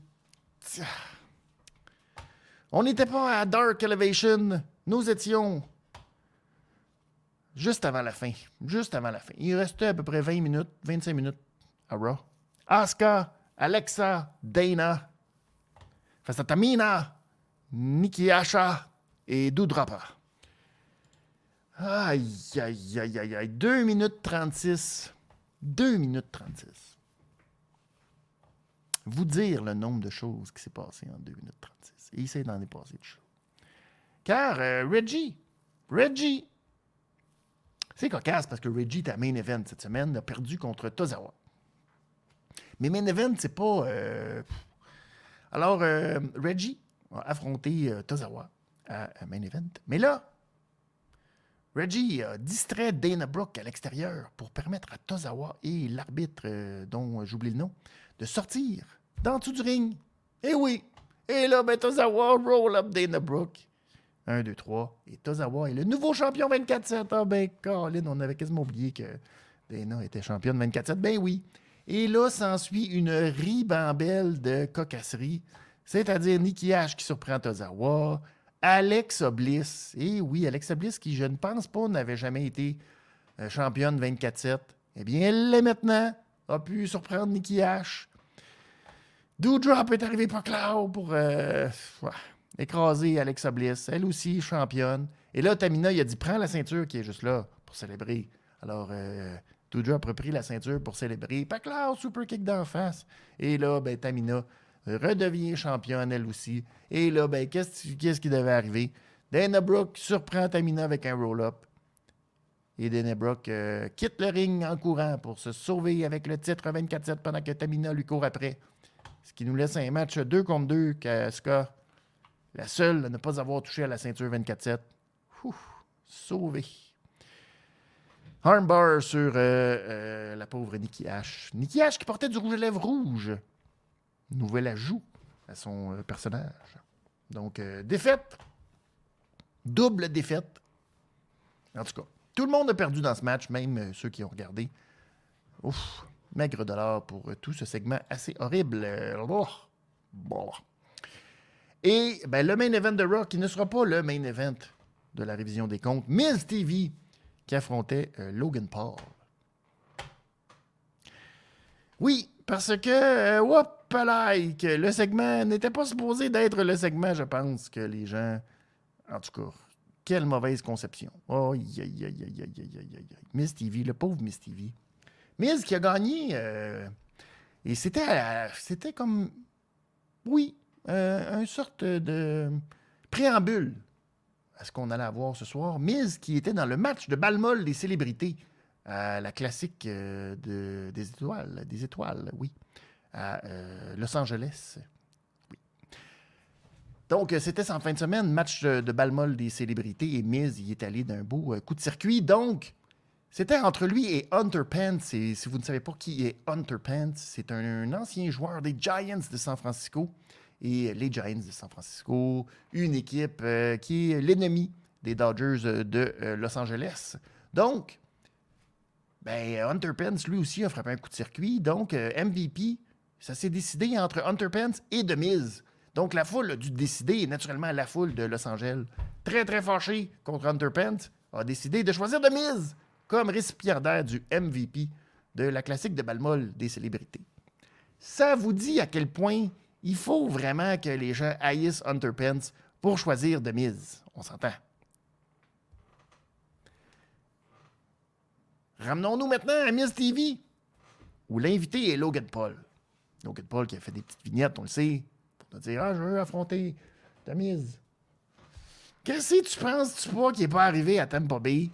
on n'était pas à Dark Elevation. Nous étions juste avant la fin. Juste avant la fin. Il restait à peu près vingt minutes, vingt-cinq minutes à Raw. Asuka, Alexa, Dana, face à Tamina, Nikki Asha et Doudrapa. Aïe, aïe, aïe, aïe, aïe. deux minutes trente-six. deux minutes trente-six. Vous dire le nombre de choses qui s'est passé en deux minutes trente-six. Et il s'est d'en dépasser de choses. Car euh, Reggie, Reggie, c'est cocasse parce que Reggie était à Main Event cette semaine, a perdu contre Tozawa. Mais Main Event, c'est pas... Euh... Alors, euh, Reggie a affronté euh, Tozawa à, à Main Event. Mais là, Reggie a distrait Dana Brooke à l'extérieur pour permettre à Tozawa et l'arbitre, euh, dont j'oublie le nom, de sortir d'en dessous du ring. Et oui! Et là, ben, Tozawa roll up Dana Brooke. un, deux, trois. Et Tozawa est le nouveau champion vingt-quatre sept. Ah ben, Colin, on avait quasiment oublié que Dana était championne vingt-quatre sept. Ben oui. Et là, s'ensuit une ribambelle de cocasseries, c'est-à-dire Nikki Ash qui surprend Tozawa, Alexa Bliss, et oui, Alexa Bliss qui, je ne pense pas, n'avait jamais été euh, championne vingt-quatre sept. Eh bien, elle l'est maintenant, a pu surprendre Nikki Ash. Doudrop est arrivé par Cloud pour euh, ouais, écraser Alexa Bliss, elle aussi championne. Et là, Tamina, il a dit, prends la ceinture qui est juste là pour célébrer. Alors, euh, Doudrop a pris la ceinture pour célébrer. Paclao, super kick d'en face. Et là, ben, Tamina redevient championne, elle aussi. Et là, ben, qu'est-ce, qu'est-ce qui devait arriver? Dana Brooke surprend Tamina avec un roll-up. Et Dana Brooke euh, quitte le ring en courant pour se sauver avec le titre vingt-quatre sept pendant que Tamina lui court après. Ce qui nous laisse un match deux contre deux qu'Asuka, la seule à ne pas avoir touché à la ceinture vingt-quatre sept. Sauvé. Armbar sur euh, euh, la pauvre Nikki Ash. Nikki Ash qui portait du rouge à lèvres rouge. Nouvel ajout à son euh, personnage. Donc, euh, défaite. Double défaite. En tout cas, tout le monde a perdu dans ce match, même euh, ceux qui ont regardé. Ouf, maigre dollar pour euh, tout ce segment assez horrible. Euh, oh, bon. Et ben, le main event de Raw, qui ne sera pas le main event de la révision des comptes, Miz T V, qui affrontait euh, Logan Paul. Oui, parce que, euh, whoop, like, le segment n'était pas supposé d'être le segment, je pense, que les gens... En tout cas, quelle mauvaise conception. Oh, aïe, aïe, aïe, aïe, aïe, aïe, aïe, aïe. Miz T V, le pauvre Miz T V. Miz qui a gagné, euh, et c'était, euh, c'était comme, oui, euh, une sorte de préambule à ce qu'on allait avoir ce soir. Miz qui était dans le match de balle-molle des célébrités, à la classique euh, de, des étoiles, des étoiles, oui, à euh, Los Angeles. Oui. Donc, c'était en fin de semaine, match de, de balle-molle des célébrités, et Miz y est allé d'un beau euh, coup de circuit. Donc, c'était entre lui et Hunter Pence. Et si vous ne savez pas qui est Hunter Pence, c'est un, un ancien joueur des Giants de San Francisco. Et les Giants de San Francisco, une équipe euh, qui est l'ennemi des Dodgers de euh, Los Angeles. Donc, ben, Hunter Pence, lui aussi, a frappé un coup de circuit. Donc, euh, M V P, ça s'est décidé entre Hunter Pence et The Miz. Donc, la foule a dû décider, et naturellement, la foule de Los Angeles, très, très fâchée contre Hunter Pence, a décidé de choisir The Miz comme récipiendaire du M V P de la classique de balle-molle des célébrités. Ça vous dit à quel point il faut vraiment que les gens haïssent Hunter Pence pour choisir The Miz. On s'entend. Ramenons-nous maintenant à Miz T V, où l'invité est Logan Paul. Logan Paul qui a fait des petites vignettes, on le sait, pour nous dire « Ah, je veux affronter The Miz. » Qu'est-ce que tu penses-tu pas qu'il n'est pas arrivé à Tampa Bay?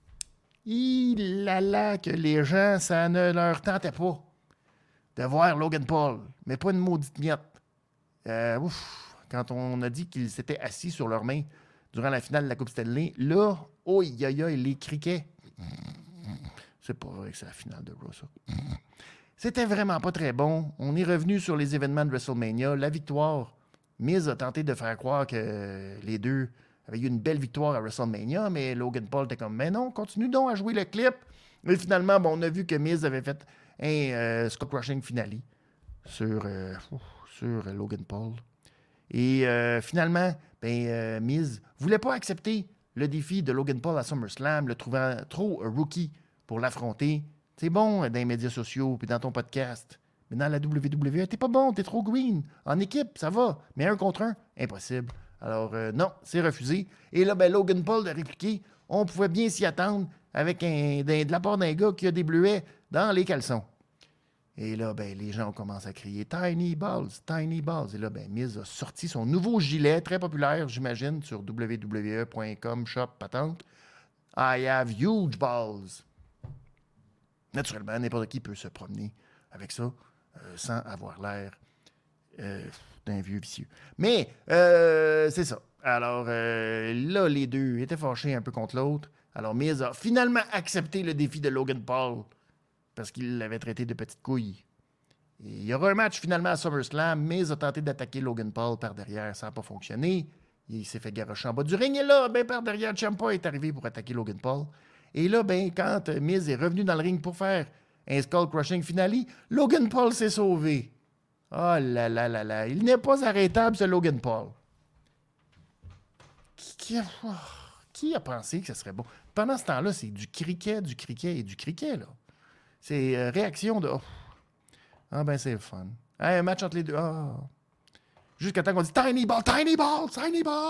Il a là que les gens, ça ne leur tentait pas de voir Logan Paul, mais pas une maudite miette. Euh, ouf, quand on a dit qu'ils s'étaient assis sur leurs mains durant la finale de la Coupe Stanley, là, oh, ya, ya, il les criquait. C'est pas vrai que c'est la finale de Raw, ça. C'était vraiment pas très bon. On est revenu sur les événements de WrestleMania. La victoire, Miz a tenté de faire croire que les deux avaient eu une belle victoire à WrestleMania, mais Logan Paul était comme, mais non, continue donc à jouer le clip. Et finalement, bon, on a vu que Miz avait fait un euh, Scott Rushing finale sur, euh, sur Logan Paul. Et euh, finalement, ben, euh, Miz ne voulait pas accepter le défi de Logan Paul à SummerSlam, le trouvant trop rookie pour l'affronter. C'est bon dans les médias sociaux puis dans ton podcast. Mais dans la W W E, t'es pas bon, t'es trop green. En équipe, ça va. Mais un contre un, impossible. Alors, euh, non, c'est refusé. Et là, ben, Logan Paul a répliqué, on pouvait bien s'y attendre avec un, de, de la part d'un gars qui a des bleuets dans les caleçons. Et là, ben, les gens ont commencé à crier « Tiny Balls, Tiny Balls ». Et là, ben, Miz a sorti son nouveau gilet, très populaire, j'imagine, sur w w w point com, shop, patente. « I have huge balls ». Naturellement, n'importe qui peut se promener avec ça euh, sans avoir l'air euh, d'un vieux vicieux. Mais, euh, c'est ça. Alors, euh, là, les deux étaient fâchés un peu contre l'autre. Alors, Miz a finalement accepté le défi de Logan Paul parce qu'il l'avait traité de petite couille. Et il y aura un match finalement à SummerSlam. Miz a tenté d'attaquer Logan Paul par derrière. Ça n'a pas fonctionné. Il s'est fait garocher en bas du ring. Et là, ben, par derrière, Ciampa est arrivé pour attaquer Logan Paul. Et là, ben, quand Miz est revenu dans le ring pour faire un skull crushing finale. Logan Paul s'est sauvé. Oh là là là là. Il n'est pas arrêtable, ce Logan Paul. Qui, qui, a, oh, qui a pensé que ce serait bon? Pendant ce temps-là, c'est du cricket, du cricket et du cricket, là. C'est euh, réaction de... Oh. Ah ben, c'est le fun. Hey, un match entre les deux. Ah. Jusqu'à temps qu'on dit « Tiny balls, tiny balls, tiny balls ».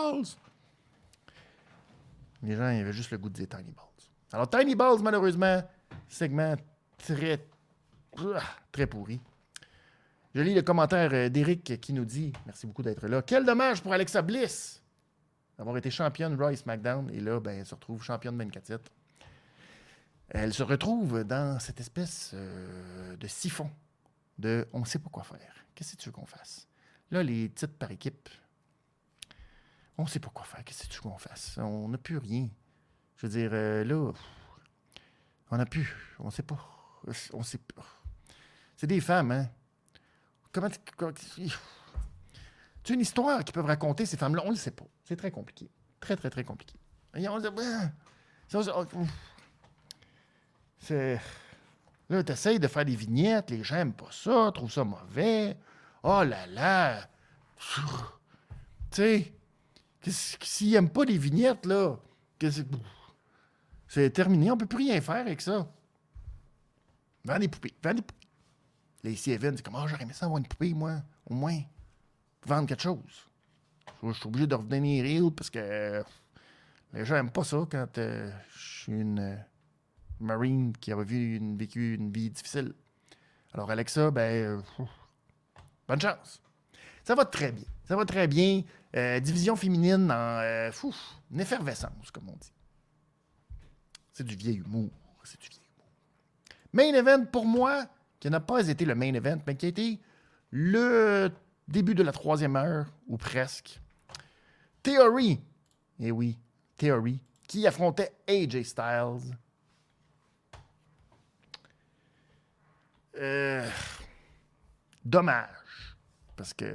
Les gens, ils avaient juste le goût de dire « Tiny balls ». Alors, Tiny balls, malheureusement, segment très, très pourri. Je lis le commentaire d'Éric qui nous dit « Merci beaucoup d'être là. Quel dommage pour Alexa Bliss d'avoir été championne Raw et SmackDown. Et là, ben, elle se retrouve championne vingt-quatre sept. Elle se retrouve dans cette espèce euh, de siphon de on ne sait pas quoi faire. Qu'est-ce que tu veux qu'on fasse? Là, les titres par équipe, on ne sait pas quoi faire. Qu'est-ce que tu veux qu'on fasse? On n'a plus rien. Je veux dire, euh, là, on n'a plus. On ne sait pas. On sait pas. C'est des femmes, hein? Comment... comment tu as une histoire qu'ils peuvent raconter, ces femmes-là? On ne le sait pas. C'est très compliqué. Très, très, très compliqué. Et on se dit... C'est... Là, tu essayes de faire des vignettes, les gens n'aiment pas ça, trouvent ça mauvais. Oh là là! Tu sais, s'ils n'aiment pas les vignettes, là, c'est terminé, on ne peut plus rien faire avec ça. Vends des poupées, vends des poupées. Lacey Evans, c'est comme, oh, j'aurais aimé ça avoir une poupée, moi, au moins. Vendre quelque chose. Je suis obligé de revenir real parce que euh, les gens n'aiment pas ça quand euh, je suis une... Euh, Marine qui a vu une, vécu une vie difficile. Alors, Alexa, ben, euh, bonne chance. Ça va très bien. Ça va très bien. Euh, division féminine en euh, fou, une effervescence, comme on dit. C'est du vieil humour. C'est du vieil humour. Main event, pour moi, qui n'a pas été le main event, mais qui a été le début de la troisième heure, ou presque. Theory. Eh oui, Theory, qui affrontait A J Styles. Euh, dommage. Parce que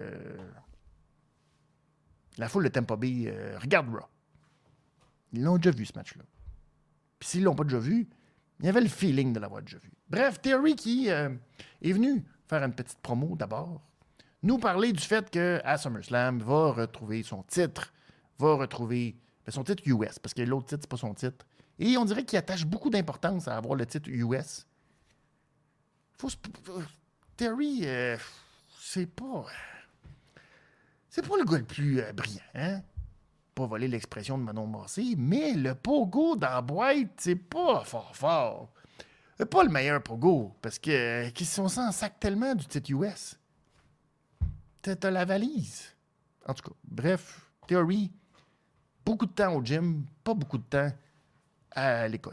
la foule de Tampa Bay euh, regarde Raw. Ils l'ont déjà vu, ce match-là. Puis s'ils ne l'ont pas déjà vu, il y avait le feeling de l'avoir déjà vu. Bref, Theory qui euh, est venu faire une petite promo d'abord, nous parler du fait qu'à SummerSlam, va retrouver son titre, va retrouver ben, son titre U S, parce que l'autre titre, c'est pas son titre. Et on dirait qu'il attache beaucoup d'importance à avoir le titre U S. Faut se... Theory, euh, c'est pas... C'est pas le gars le plus euh, brillant, hein? Pas voler l'expression de Manon Massé, mais le pogo dans la boîte, c'est pas fort fort. C'est pas le meilleur pogo, parce que euh, on s'en sac tellement du titre U S. T'as, t'as la valise. En tout cas, bref, Theory, beaucoup de temps au gym, pas beaucoup de temps à l'école.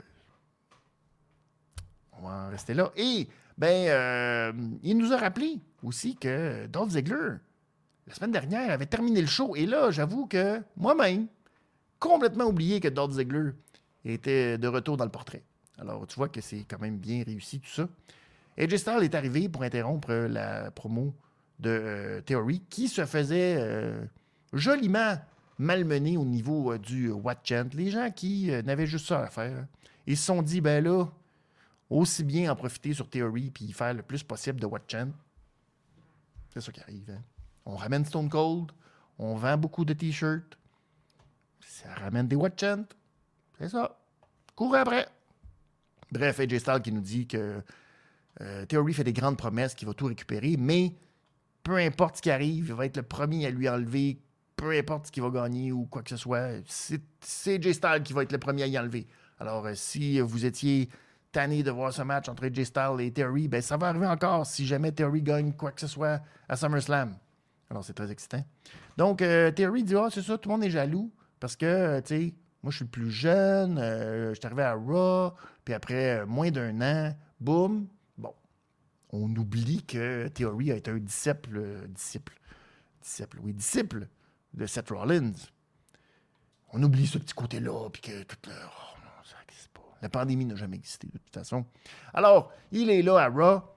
On va en rester là. Et... Ben, euh, il nous a rappelé aussi que Dolph Ziggler, la semaine dernière, avait terminé le show. Et là, j'avoue que moi-même, complètement oublié que Dolph Ziggler était de retour dans le portrait. Alors, tu vois que c'est quand même bien réussi tout ça. A J Styles est arrivé pour interrompre la promo de euh, Theory, qui se faisait euh, joliment malmener au niveau euh, du What Chant. Les gens qui euh, n'avaient juste ça à faire. Ils se sont dit, ben là, aussi bien en profiter sur Theory puis faire le plus possible de What Chant. C'est ça qui arrive. Hein? On ramène Stone Cold, on vend beaucoup de t-shirts, ça ramène des What Chant. C'est ça. Courez après. Bref, A J Styles qui nous dit que euh, Theory fait des grandes promesses qu'il va tout récupérer, mais peu importe ce qui arrive, il va être le premier à lui enlever, peu importe ce qu'il va gagner ou quoi que ce soit. C'est, c'est A J Styles qui va être le premier à y enlever. Alors, euh, si vous étiez tanné de voir ce match entre A J Styles et Theory, ben ça va arriver encore si jamais Theory gagne quoi que ce soit à SummerSlam. Alors, c'est très excitant. Donc, euh, Theory dit, ah, oh, c'est ça, tout le monde est jaloux parce que, euh, tu sais, moi, je suis le plus jeune, euh, je suis arrivé à Raw, puis après euh, moins d'un an, boum, bon. On oublie que Theory a été un disciple, euh, disciple, disciple, oui, disciple de Seth Rollins. On oublie ce petit côté-là, puis que tout le... Oh, non, ça n'existe pas. La pandémie n'a jamais existé, de toute façon. Alors, il est là à Raw.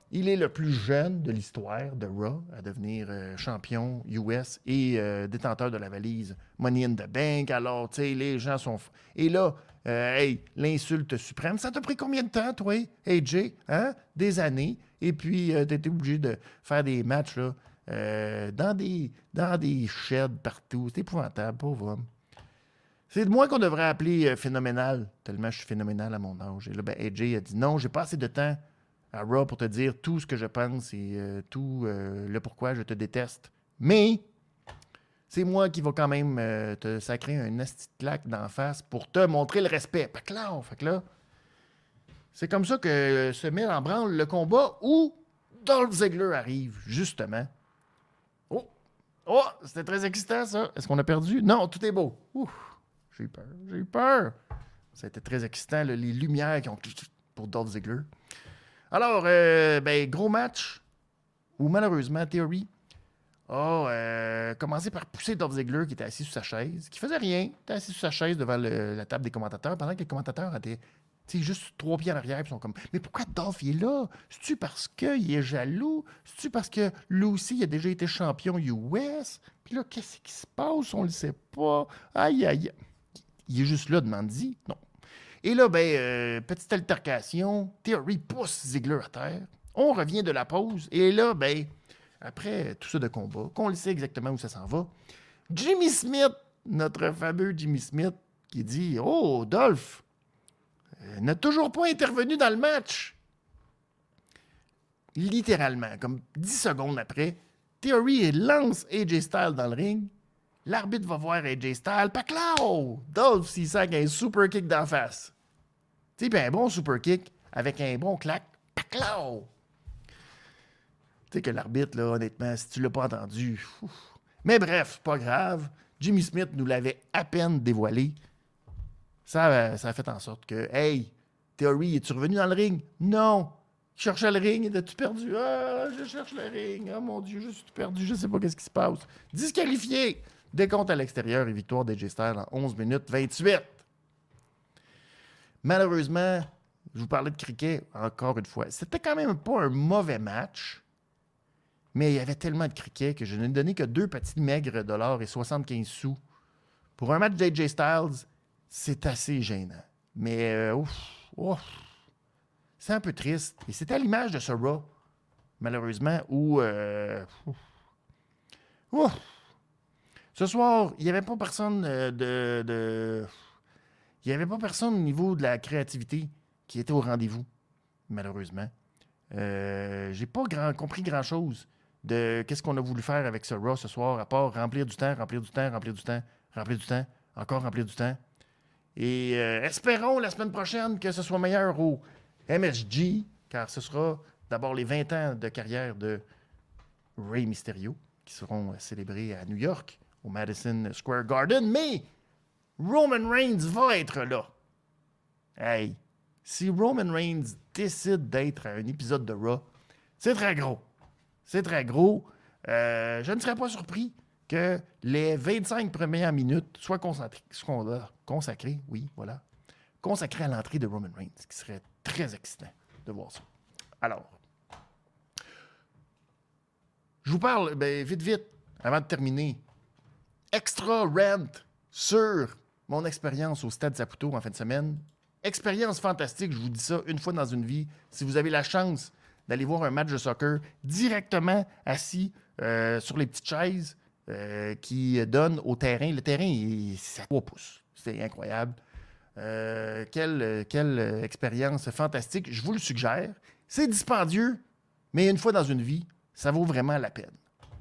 Il est le plus jeune de l'histoire de Raw à devenir euh, champion U S et euh, détenteur de la valise Money in the Bank. Alors, tu sais, les gens sont... f- Et là, euh, hey, l'insulte suprême, ça t'a pris combien de temps, toi, A J? Hein? Des années. Et puis, euh, t'étais obligé de faire des matchs là, euh, dans des dans des sheds partout. C'est épouvantable, pauvre homme. C'est de moi qu'on devrait appeler euh, phénoménal, tellement je suis phénoménal à mon âge. Et là, ben, A J a dit non, j'ai pas assez de temps à Raw pour te dire tout ce que je pense et euh, tout euh, le pourquoi je te déteste. Mais c'est moi qui va quand même euh, te sacrer un asti de claque d'en face pour te montrer le respect. Fait que là, fait que là, c'est comme ça que se met en branle le combat où Dolph Ziggler arrive, justement. Oh! Oh! C'était très excitant, ça. Est-ce qu'on a perdu? Non, tout est beau. Ouf! J'ai eu peur. J'ai eu peur. Ça a été très excitant, là, les lumières qui ont... pour Dolph Ziggler. Alors, euh, ben, gros match où malheureusement, Theory a euh, commencé par pousser Dolph Ziggler qui était assis sur sa chaise, qui faisait rien, il était assis sur sa chaise devant le- la table des commentateurs, pendant que les commentateurs étaient tu sais, juste trois pieds en arrière, puis sont comme « Mais pourquoi Dolph il est là? C'est-tu parce qu'il est jaloux? C'est-tu parce que lui aussi, il a déjà été champion U S? Puis là, qu'est-ce qui se passe? On le sait pas. Aïe, aïe. Il est juste là, demande-y. Non. Et là, ben, euh, petite altercation, Theory pousse Ziggler à terre. On revient de la pause. Et là, ben, après tout ça de combat, qu'on le sait exactement où ça s'en va, Jimmy Smith, notre fameux Jimmy Smith, qui dit « Oh, Dolph, euh, n'a toujours pas intervenu dans le match. » Littéralement, comme dix secondes après, Theory lance A J Styles dans le ring. L'arbitre va voir A J Styles. Paclao! Dolph s'y sac un super kick d'en face. Tu sais, puis un bon super kick avec un bon claque. Paclao! Tu sais que l'arbitre, là, honnêtement, si tu l'as pas entendu... Ouf. Mais bref, pas grave. Jimmy Smith nous l'avait à peine dévoilé. Ça, ça a fait en sorte que, hey, Theory, es-tu revenu dans le ring? Non! Je cherchais le ring, t'as-tu perdu? Ah, je cherche le ring. Oh mon Dieu, je suis perdu, je sais pas qu'est-ce qui se passe. Disqualifié! Décompte à l'extérieur et victoire d'A J Styles en onze minutes vingt-huit. Malheureusement, je vous parlais de cricket encore une fois. C'était quand même pas un mauvais match, mais il y avait tellement de cricket que je n'ai donné que deux petits maigres dollars et soixante-quinze sous. Pour un match d'A J Styles, c'est assez gênant. Mais, euh, ouf, ouf, c'est un peu triste. Et c'était à l'image de ce Raw, malheureusement, où... Euh, ouf, ouf. Ce soir, il n'y avait pas personne euh, de... de... Il n'y avait pas personne au niveau de la créativité qui était au rendez-vous, malheureusement. Euh, j'ai pas grand, compris grand-chose de qu'est-ce qu'on a voulu faire avec ce Raw ce soir, à part remplir du temps, remplir du temps, remplir du temps, remplir du temps, encore remplir du temps. Et euh, espérons la semaine prochaine que ce soit meilleur au M S G, car ce sera d'abord les vingt ans de carrière de Rey Mysterio, qui seront célébrés à New York, au Madison Square Garden, mais Roman Reigns va être là. Hey, si Roman Reigns décide d'être à un épisode de Raw, c'est très gros. C'est très gros. Euh, je ne serais pas surpris que les vingt-cinq premières minutes soient concentrées, soient consacrées, oui, voilà, consacrées à l'entrée de Roman Reigns, ce qui serait très excitant de voir ça. Alors, je vous parle, ben, vite, vite, avant de terminer, extra rant sur mon expérience au Stade Saputo en fin de semaine. Expérience fantastique, je vous dis ça une fois dans une vie. Si vous avez la chance d'aller voir un match de soccer directement assis euh, sur les petites chaises euh, qui donnent au terrain. Le terrain, c'est à trois pouces. C'est incroyable. Euh, quelle, quelle expérience fantastique. Je vous le suggère. C'est dispendieux, mais une fois dans une vie, ça vaut vraiment la peine.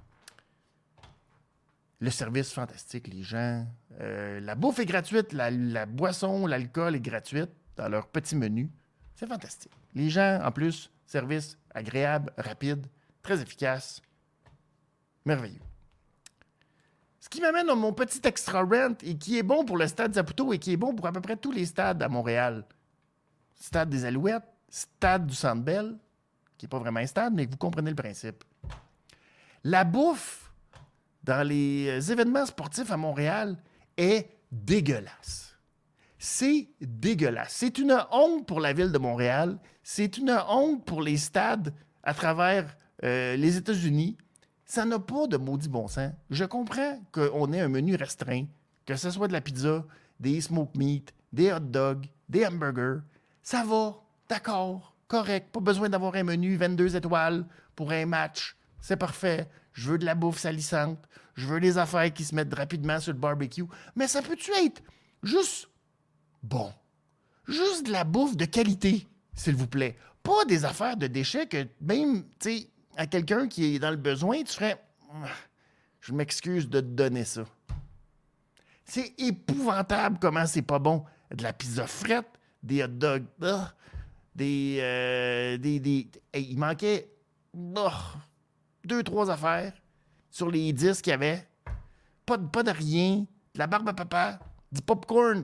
Le service fantastique, les gens. Euh, la bouffe est gratuite, la, la boisson, l'alcool est gratuite dans leur petit menu. C'est fantastique. Les gens, en plus, service agréable, rapide, très efficace, merveilleux. Ce qui m'amène à mon petit extra rent et qui est bon pour le Stade Saputo et qui est bon pour à peu près tous les stades à Montréal. Stade des Alouettes, Stade du Centre Bell, qui n'est pas vraiment un stade, mais vous comprenez le principe. La bouffe dans les événements sportifs à Montréal est dégueulasse. C'est dégueulasse. C'est une honte pour la ville de Montréal. C'est une honte pour les stades à travers euh, les États-Unis. Ça n'a pas de maudit bon sens. Je comprends qu'on ait un menu restreint, que ce soit de la pizza, des smoked meat, des hot dogs, des hamburgers. Ça va, d'accord, correct. Pas besoin d'avoir un menu vingt-deux étoiles pour un match. C'est parfait. Je veux de la bouffe salissante. Je veux des affaires qui se mettent rapidement sur le barbecue. Mais ça peut-tu être juste bon? Juste de la bouffe de qualité, s'il vous plaît. Pas des affaires de déchets que même, tu sais, à quelqu'un qui est dans le besoin, tu ferais « Je m'excuse de te donner ça. » C'est épouvantable comment c'est pas bon. De la pizza frette, des hot dogs, oh, des, euh, des... des... Hey, il manquait oh, deux, trois affaires sur les dix qu'il y avait. Pas de, pas de rien. De la barbe à papa. Du popcorn.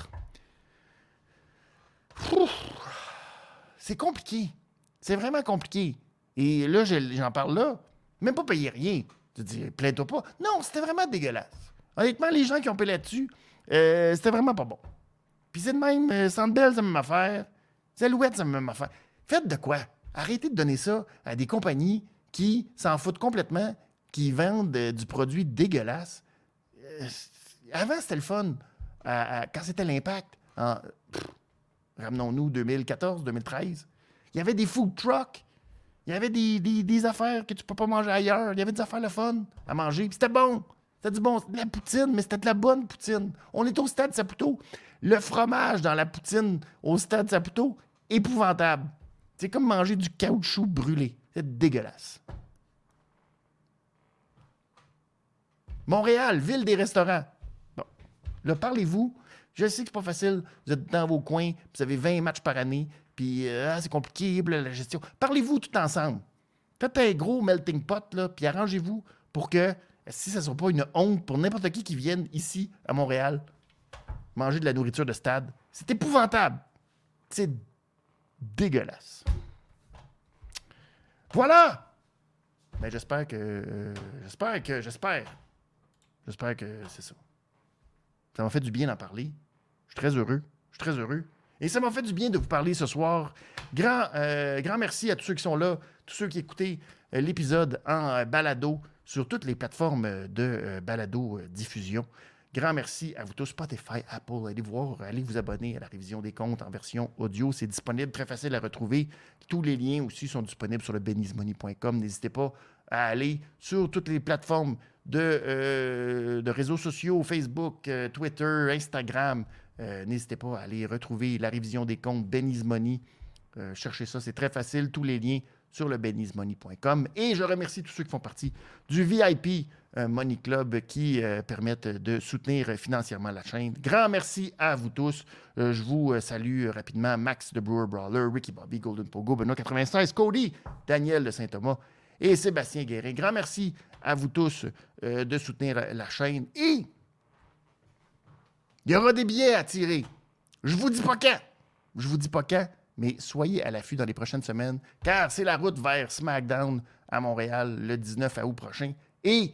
C'est compliqué. C'est vraiment compliqué. Et là, j'en parle là. Même pas payer rien. Tu te dis, plains-toi pas. Non, c'était vraiment dégueulasse. Honnêtement, les gens qui ont payé là-dessus, euh, c'était vraiment pas bon. Puis c'est de même, euh, Sandbell, c'est la même affaire. Alouette, c'est la même affaire. Faites de quoi? Arrêtez de donner ça à des compagnies qui s'en foutent complètement, qui vendent euh, du produit dégueulasse. Euh, avant, c'était le fun. À, à, quand c'était l'Impact, en, pff, ramenons-nous deux mille quatorze, deux mille treize, il y avait des food trucks. Il y avait des, des, des affaires que tu peux pas manger ailleurs. Il y avait des affaires le fun à manger. Puis c'était bon. C'était du bon. C'était de la poutine, mais c'était de la bonne poutine. On est au Stade Saputo. Le fromage dans la poutine au Stade Saputo, épouvantable. C'est comme manger du caoutchouc brûlé. C'est dégueulasse. Montréal, ville des restaurants. Bon. Là, parlez-vous. Je sais que c'est pas facile. Vous êtes dans vos coins, puis vous avez vingt matchs par année, puis euh, c'est compliqué, puis là, la gestion. Parlez-vous tout ensemble. Faites un gros melting pot, là, puis arrangez-vous pour que, si ça ne soit pas une honte pour n'importe qui qui vienne ici, à Montréal, manger de la nourriture de stade. C'est épouvantable. C'est dégueulasse. Voilà! Ben, j'espère que... Euh, j'espère que... J'espère. J'espère que c'est ça. Ça m'a fait du bien d'en parler. Je suis très heureux. Je suis très heureux. Et ça m'a fait du bien de vous parler ce soir. Grand, euh, grand merci à tous ceux qui sont là, tous ceux qui écoutaient euh, l'épisode en euh, balado sur toutes les plateformes de euh, balado euh, diffusion. Grand merci à vous tous, Spotify, Apple. Allez voir, allez vous abonner à la révision des comptes en version audio. C'est disponible, très facile à retrouver. Tous les liens aussi sont disponibles sur le benny's money point com. N'hésitez pas à aller sur toutes les plateformes de, euh, de réseaux sociaux, Facebook, euh, Twitter, Instagram. Euh, n'hésitez pas à aller retrouver la révision des comptes Benny's Money. Euh, cherchez ça, c'est très facile. Tous les liens sur le benny's money point com. Et je remercie tous ceux qui font partie du V I P euh, Money Club qui euh, permettent de soutenir financièrement la chaîne. Grand merci à vous tous. Euh, je vous euh, salue rapidement Max de Brewer Brawler, Ricky Bobby, Golden Pogo, Benoît quatre-vingt-seize, Cody, Daniel de Saint-Thomas et Sébastien Guérin. Grand merci à vous tous euh, de soutenir la chaîne. Et il y aura des billets à tirer. Je vous dis pas quand. Je vous dis pas quand. Mais soyez à l'affût dans les prochaines semaines, car c'est la route vers SmackDown à Montréal le dix-neuf août prochain. Et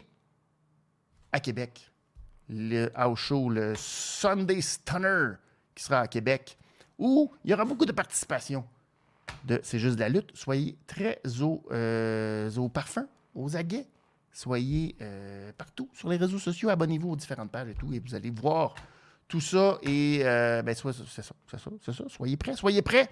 à Québec, le house show, le Sunday Stunner, qui sera à Québec, où il y aura beaucoup de participation de C'est juste de la lutte. Soyez très au, euh, au parfum, aux aguets. Soyez euh, partout sur les réseaux sociaux. Abonnez-vous aux différentes pages et tout, et vous allez voir tout ça. Et euh, ben, c'est ça, c'est ça, c'est ça, c'est ça. Soyez prêts, soyez prêts.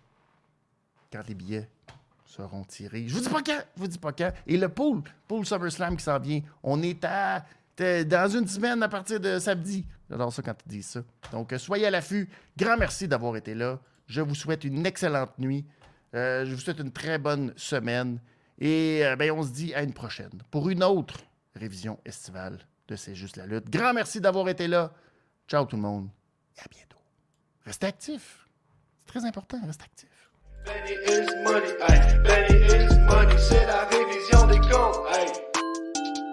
Quand les billets seront tirés. Je vous dis pas quand, je vous dis pas quand. Et le pool, pool SummerSlam qui s'en vient, on est à dans une semaine à partir de samedi. J'adore ça quand ils disent ça. Donc, soyez à l'affût. Grand merci d'avoir été là. Je vous souhaite une excellente nuit. Euh, je vous souhaite une très bonne semaine. Et euh, ben, on se dit à une prochaine pour une autre révision estivale de C'est juste la lutte. Grand merci d'avoir été là. Ciao tout le monde et à bientôt. Restez actifs. C'est très important, restez actifs. Benny is money, aïe. Benny is money, c'est la révision des comptes, aïe.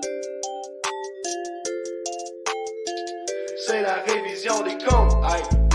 C'est la révision des comptes, aïe.